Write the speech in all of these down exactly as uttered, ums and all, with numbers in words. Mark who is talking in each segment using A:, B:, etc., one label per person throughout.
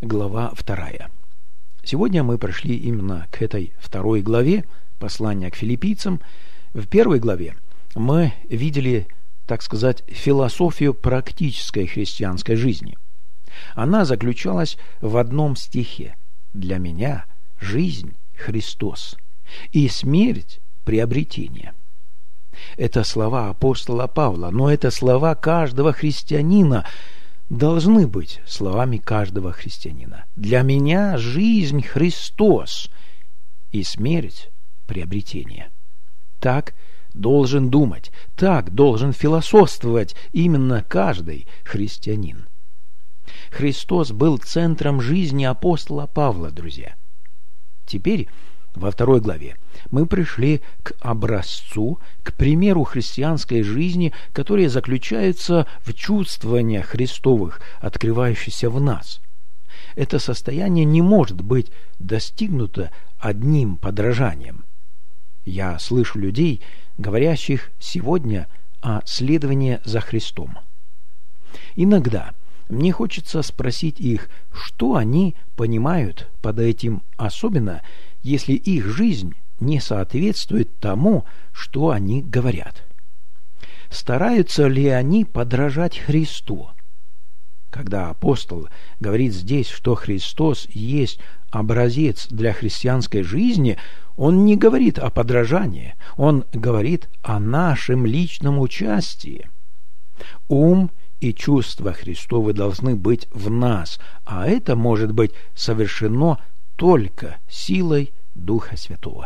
A: глава вторая. Сегодня мы пришли именно к этой второй главе послания к филиппийцам. В первой главе мы видели, так сказать, философию практической христианской жизни. Она заключалась в одном стихе: «Для меня жизнь – Христос, и смерть – приобретение». Это слова апостола Павла, но это слова каждого христианина, должны быть словами каждого христианина. «Для меня жизнь – Христос, и смерть – приобретение». Так должен думать, так должен философствовать именно каждый христианин. Христос был центром жизни апостола Павла, друзья. Теперь, во второй главе, мы пришли к образцу, к примеру христианской жизни, которая заключается в чувствованиях Христовых, открывающихся в нас. Это состояние не может быть достигнуто одним подражанием. Я слышу людей, говорящих сегодня о следовании за Христом. Иногда мне хочется спросить их, что они понимают под этим, особенно если их жизнь не соответствует тому, что они говорят. Стараются ли они подражать Христу? Когда апостол говорит здесь, что Христос есть образец для христианской жизни, он не говорит о подражании, он говорит о нашем личном участии. Ум и чувства Христовы должны быть в нас, а это может быть совершено только силой Духа Святого.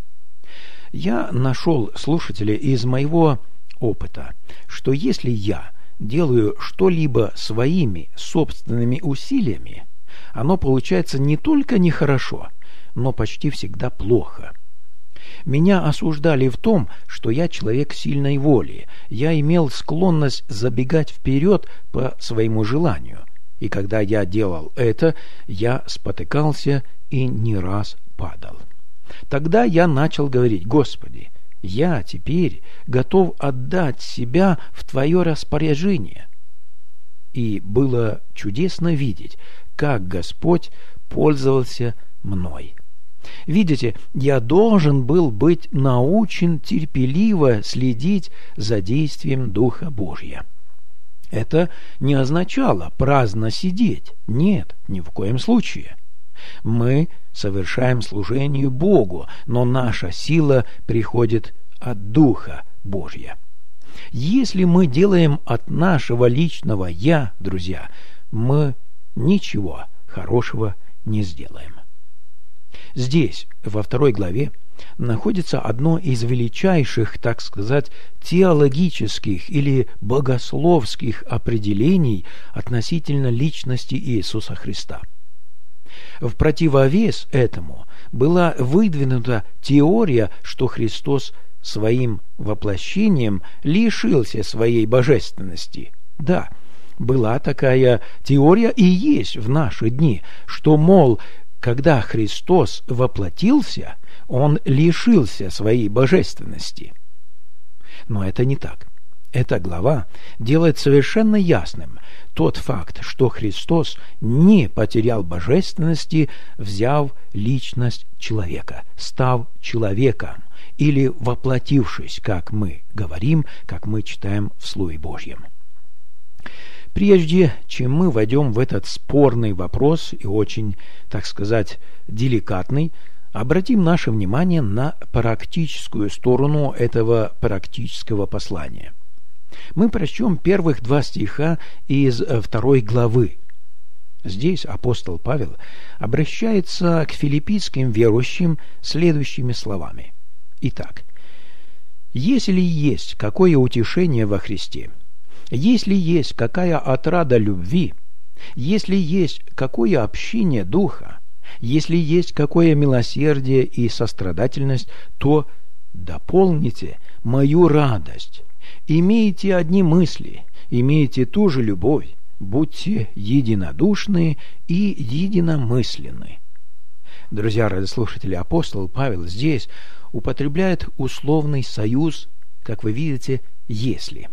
A: Я нашел, слушатели, из моего опыта, что если я делаю что-либо своими собственными усилиями, оно получается не только нехорошо, но почти всегда плохо. Меня осуждали в том, что я человек сильной воли, я имел склонность забегать вперед по своему желанию, и когда я делал это, я спотыкался и не раз падал. Тогда я начал говорить: «Господи, я теперь готов отдать себя в Твое распоряжение». И было чудесно видеть, как Господь пользовался мной. Видите, я должен был быть научен терпеливо следить за действием Духа Божия. Это не означало праздно сидеть. Нет, ни в коем случае. Мы совершаем служение Богу, но наша сила приходит от Духа Божия. Если мы делаем от нашего личного «я», друзья, мы ничего хорошего не сделаем. Здесь, во второй главе, находится одно из величайших, так сказать, теологических или богословских определений относительно личности Иисуса Христа. В противовес этому была выдвинута теория, что Христос своим воплощением лишился своей божественности. Да, была такая теория и есть в наши дни, что, мол, когда Христос воплотился, Он лишился своей божественности. Но это не так. Эта глава делает совершенно ясным тот факт, что Христос не потерял божественности, взяв личность человека, став человеком или воплотившись, как мы говорим, как мы читаем в Слове Божьем. Прежде чем мы войдем в этот спорный вопрос и очень, так сказать, деликатный, обратим наше внимание на практическую сторону этого практического послания. Мы прочтем первых два стиха из второй главы. Здесь апостол Павел обращается к филиппийским верующим следующими словами. Итак, «Если есть какое утешение во Христе, если есть какая отрада любви, если есть какое общение духа, если есть какое милосердие и сострадательность, то дополните мою радость. Имейте одни мысли, имейте ту же любовь, будьте единодушны и единомысленны». Друзья, радиослушатели, апостол Павел здесь употребляет условный союз, как вы видите, «если».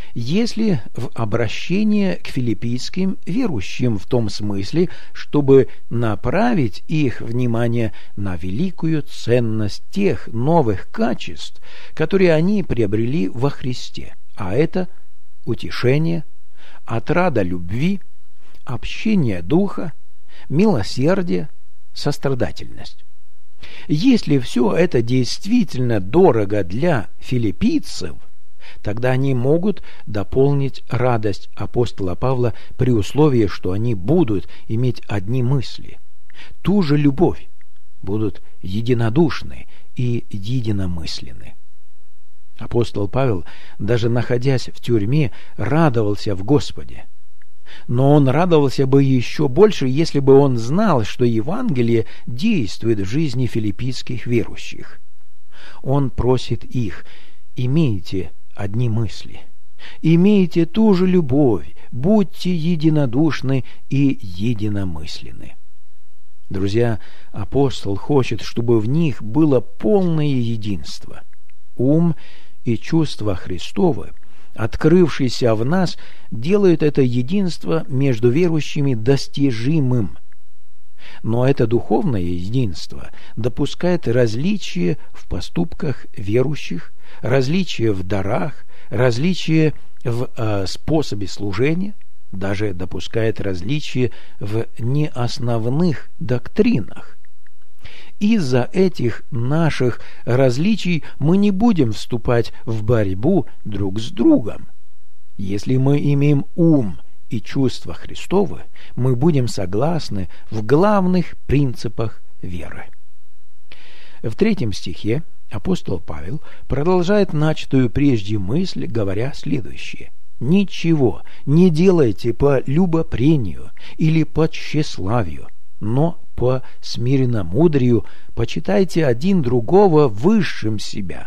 A: если в обращение к филиппийским верующим в том смысле, чтобы направить их внимание на великую ценность тех новых качеств, которые они приобрели во Христе, а это утешение, отрада любви, общение духа, милосердие, сострадательность. Если все это действительно дорого для филиппийцев, тогда они могут дополнить радость апостола Павла при условии, что они будут иметь одни мысли, ту же любовь, будут единодушны и единомысленны. Апостол Павел, даже находясь в тюрьме, радовался в Господе. Но он радовался бы еще больше, если бы он знал, что Евангелие действует в жизни филиппийских верующих. Он просит их: имейте одни мысли, имейте ту же любовь, будьте единодушны и единомысленны. Друзья, апостол хочет, чтобы в них было полное единство. Ум и чувства Христовы, открывшиеся в нас, делают это единство между верующими достижимым. Но это духовное единство допускает различия в поступках верующих, различия в дарах, различия в э, способе служения, даже допускает различия в неосновных доктринах. Из-за этих наших различий мы не будем вступать в борьбу друг с другом. Если мы имеем ум и чувства Христовы, мы будем согласны в главных принципах веры. В третьем стихе апостол Павел продолжает начатую прежде мысль, говоря следующее: «Ничего не делайте по любопрению или по тщеславию, но по смиренномудрию почитайте один другого высшим себя».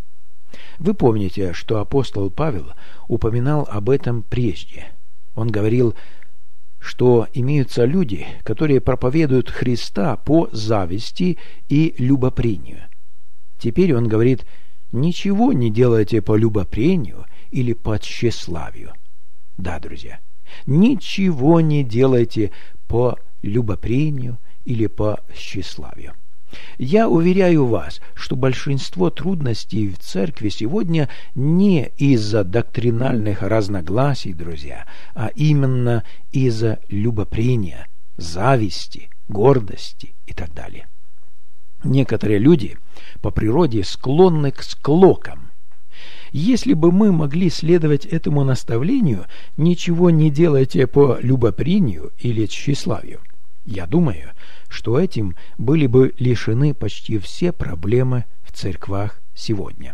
A: Вы помните, что апостол Павел упоминал об этом прежде. Он говорил, что имеются люди, которые проповедуют Христа по зависти и любопрению. Теперь он говорит: ничего не делайте по любопрению или по тщеславию. Да, друзья, ничего не делайте по любопрению или по тщеславию. Я уверяю вас, что большинство трудностей в церкви сегодня не из-за доктринальных разногласий, друзья, а именно из-за любопрения, зависти, гордости и так далее. Некоторые люди по природе склонны к склокам. Если бы мы могли следовать этому наставлению, ничего не делайте по любопрению или тщеславию, я думаю, что этим были бы лишены почти все проблемы в церквах сегодня.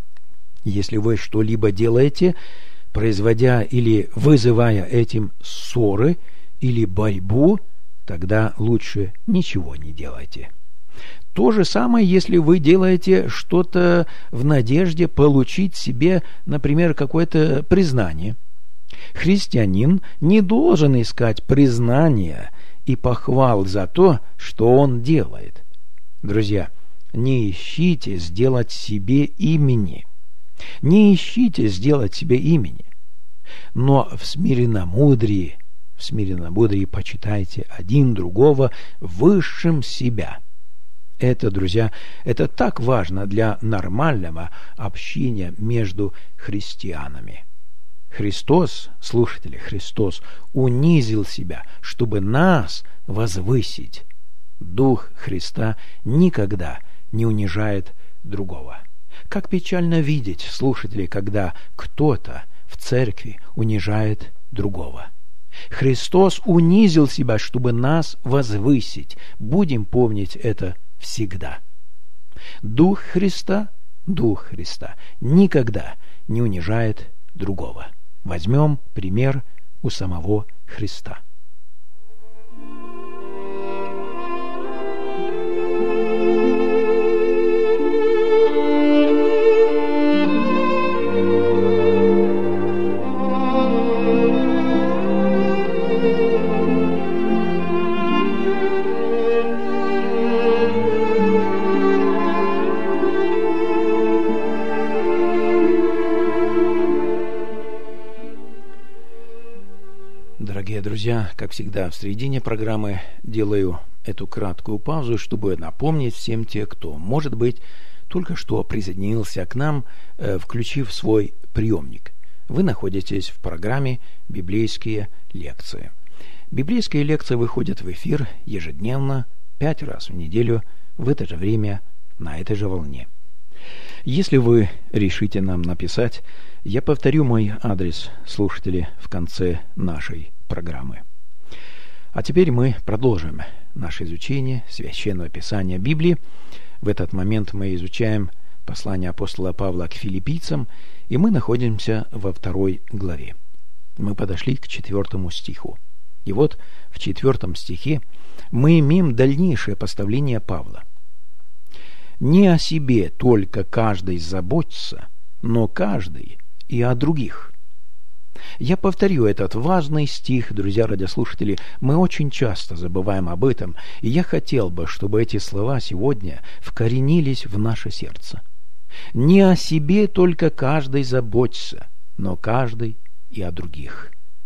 A: Если вы что-либо делаете, производя или вызывая этим ссоры или борьбу, тогда лучше ничего не делайте. То же самое, если вы делаете что-то в надежде получить себе, например, какое-то признание. Христианин не должен искать признания и похвал за то, что он делает. Друзья, не ищите сделать себе имени. Не ищите сделать себе имени. Но в смиренномудрии, в смиренномудрии почитайте один другого высшим себя. Это, друзья, это так важно для нормального общения между христианами. Христос, слушатели, Христос унизил себя, чтобы нас возвысить. Дух Христа никогда не унижает другого. Как печально видеть, слушатели, когда кто-то в церкви унижает другого. Христос унизил себя, чтобы нас возвысить. Будем помнить это всегда. Дух Христа, Дух Христа никогда не унижает другого. Возьмем пример у самого Христа. как всегда, в середине программы делаю эту краткую паузу, чтобы напомнить всем тем, кто, может быть, только что присоединился к нам, включив свой приемник. Вы находитесь в программе «Библейские лекции». Библейские лекции выходят в эфир ежедневно, пять раз в неделю, в это же время, на этой же волне. Если вы решите нам написать, я повторю мой адрес, слушатели, в конце нашей программы. А теперь мы продолжим наше изучение Священного Писания Библии. В этот момент мы изучаем послание апостола Павла к филиппийцам, и мы находимся во второй главе. Мы подошли к четвертому стиху. И вот в четвертом стихе мы имеем дальнейшее поставление Павла. «Не о себе только каждый заботится, но каждый и о других». Я повторю этот важный стих, друзья радиослушатели, мы очень часто забываем об этом, и я хотел бы, чтобы эти слова сегодня вкоренились в наше сердце. Не о себе только каждый заботится, но каждый и о других.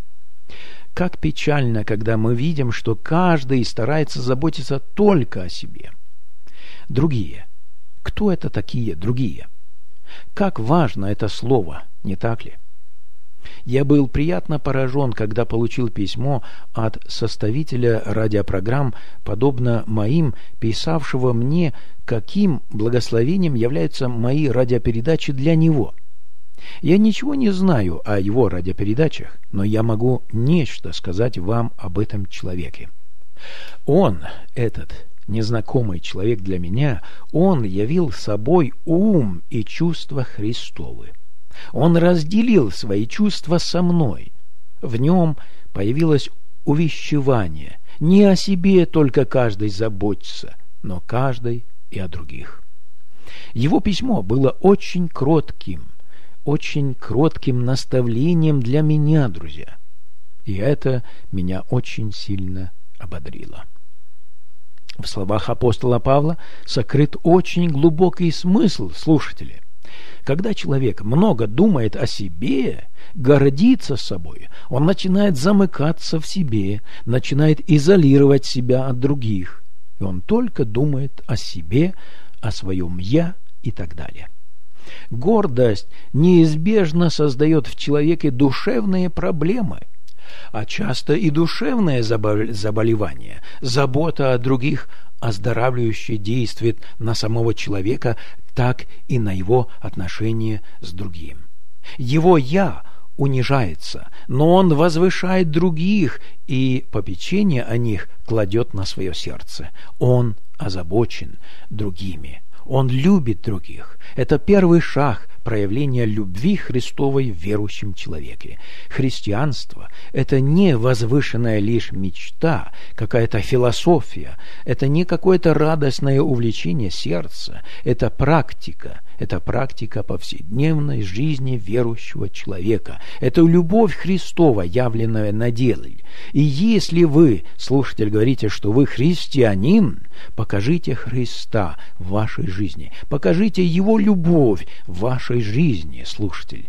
A: Как печально, когда мы видим, что каждый старается заботиться только о себе. Другие. Кто это такие другие? Как важно это слово, не так ли? Я был приятно поражен, когда получил письмо от составителя радиопрограмм, подобно моим, писавшего мне, каким благословением являются мои радиопередачи для него. Я ничего не знаю о его радиопередачах, но я могу нечто сказать вам об этом человеке. Он, этот незнакомый человек для меня, он явил собой ум и чувства Христовы. Он разделил свои чувства со мной. В нем появилось увещевание. Не о себе только каждый заботится, но каждый и о других. Его письмо было очень кротким, очень кротким наставлением для меня, друзья. И это меня очень сильно ободрило. В словах апостола Павла сокрыт очень глубокий смысл, слушатели. Когда человек много думает о себе, гордится собой, он начинает замыкаться в себе, начинает изолировать себя от других, и он только думает о себе, о своем «я» и так далее. Гордость неизбежно создает в человеке душевные проблемы, а часто и душевное заболевание, забота о других, оздоравливающе действует на самого человека, так и на его отношения с другим. Его «я» унижается, но он возвышает других и попечение о них кладет на свое сердце. Он озабочен другими. Он любит других. Это первый шаг проявления любви Христовой в верующем человеке. Христианство – это не возвышенная лишь мечта, какая-то философия, это не какое-то радостное увлечение сердца, это практика, это практика повседневной жизни верующего человека, это любовь Христова, явленная на деле. И если вы, слушатель, говорите, что вы христианин, покажите Христа в вашей жизни, покажите Его любовь в вашей жизни, слушатель.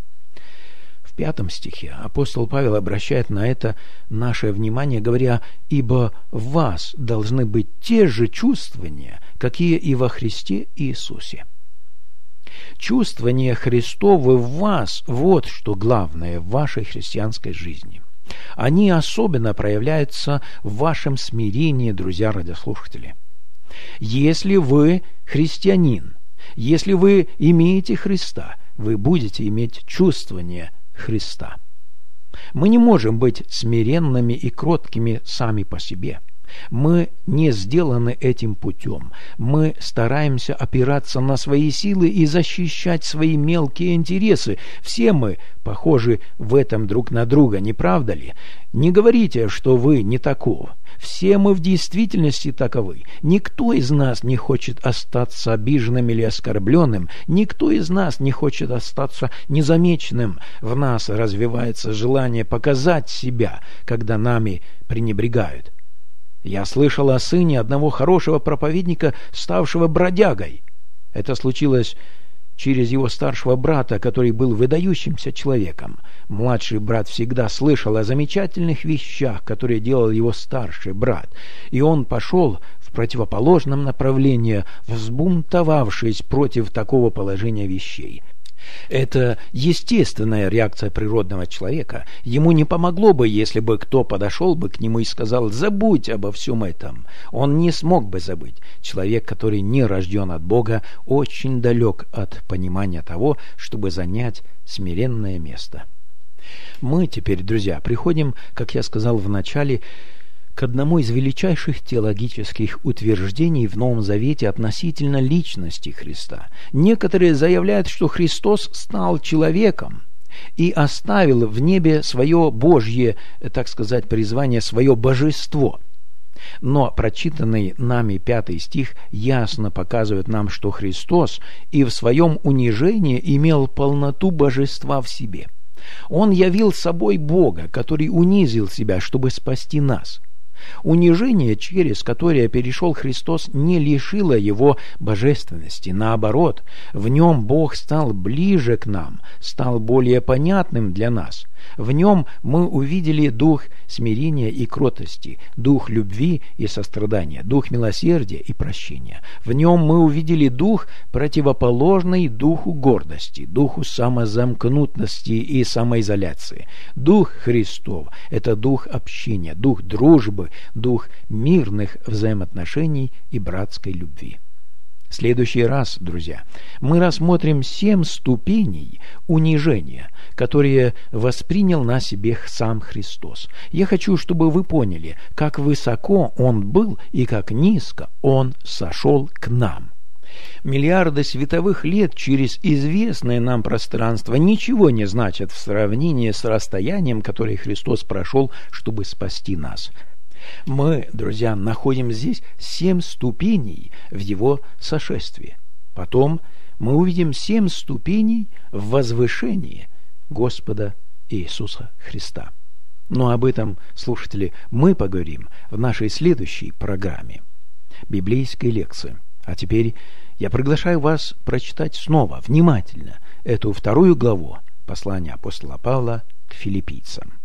A: В пятом стихе апостол Павел обращает на это наше внимание, говоря: «Ибо в вас должны быть те же чувствования, какие и во Христе Иисусе». Чувствования Христовы в вас – вот что главное в вашей христианской жизни. Они особенно проявляются в вашем смирении, друзья радиослушатели. Если вы христианин, если вы имеете Христа, вы будете иметь чувствование Христа. Мы не можем быть смиренными и кроткими сами по себе. Мы не сделаны этим путем. Мы стараемся опираться на свои силы и защищать свои мелкие интересы. Все мы похожи в этом друг на друга, не правда ли? Не говорите, что вы не таков. Все мы в действительности таковы. Никто из нас не хочет остаться обиженным или оскорбленным. Никто из нас не хочет остаться незамеченным. В нас развивается желание показать себя, когда нами пренебрегают. Я слышал о сыне одного хорошего проповедника, ставшего бродягой. Это случилось через его старшего брата, который был выдающимся человеком. Младший брат всегда слышал о замечательных вещах, которые делал его старший брат, и он пошел в противоположном направлении, взбунтовавшись против такого положения вещей. Это естественная реакция природного человека. Ему не помогло бы, если бы кто подошел бы к нему и сказал: «Забудь обо всем этом». Он не смог бы забыть. Человек, который не рожден от Бога, очень далек от понимания того, чтобы занять смиренное место. Мы теперь, друзья, приходим, как я сказал в начале, к одному из величайших теологических утверждений в Новом Завете относительно личности Христа. Некоторые заявляют, что Христос стал человеком и оставил в небе свое Божье, так сказать, призвание, свое божество. Но прочитанный нами пятый стих ясно показывает нам, что Христос и в своем унижении имел полноту божества в себе. Он явил собой Бога, который унизил себя, чтобы спасти нас. Унижение, через которое перешел Христос, не лишило его божественности. Наоборот, в нем Бог стал ближе к нам, стал более понятным для нас. В нем мы увидели дух смирения и кротости, дух любви и сострадания, дух милосердия и прощения. В нем мы увидели дух, противоположный духу гордости, духу самозамкнутости и самоизоляции. Дух Христов – это дух общения, дух дружбы, дух мирных взаимоотношений и братской любви. В следующий раз, друзья, мы рассмотрим семь ступеней унижения, которые воспринял на себе сам Христос. Я хочу, чтобы вы поняли, как высоко Он был и как низко Он сошел к нам. Миллиарды световых лет через известное нам пространство ничего не значат в сравнении с расстоянием, которое Христос прошел, чтобы спасти нас. Мы, друзья, находим здесь семь ступеней в Его сошествии. Потом мы увидим семь ступеней в возвышении Господа Иисуса Христа. Но об этом, слушатели, мы поговорим в нашей следующей программе библейской лекции. А теперь я приглашаю вас прочитать снова, внимательно, эту вторую главу послания апостола Павла к филиппийцам.